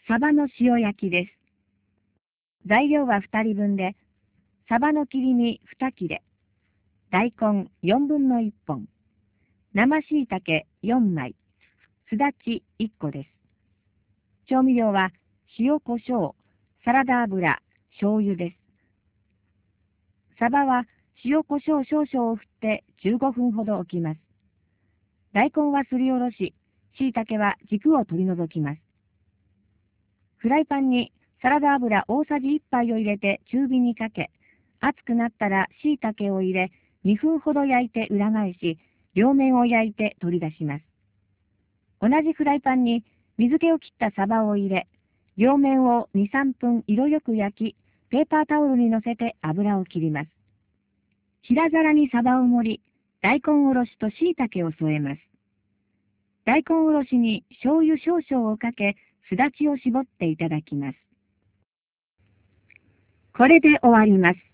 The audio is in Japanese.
サバの塩焼きです。材料は2人分で、サバの切り身2切れ、大根4分の1本、生椎茸4枚、すだち1個です。調味料は塩コショウ、サラダ油、醤油です。サバは塩コショウ少々を振って15分ほど置きます。大根はすりおろし、椎茸は軸を取り除きます。フライパンにサラダ油大さじ1杯を入れて中火にかけ、熱くなったら椎茸を入れ、2分ほど焼いて裏返し、両面を焼いて取り出します。同じフライパンに水気を切ったサバを入れ、両面を2、3分色よく焼き、ペーパータオルに乗せて油を切ります。平皿にサバを盛り、大根おろしと椎茸を添えます。大根おろしに醤油少々をかけ、すだちを絞っていただきます。これで終わります。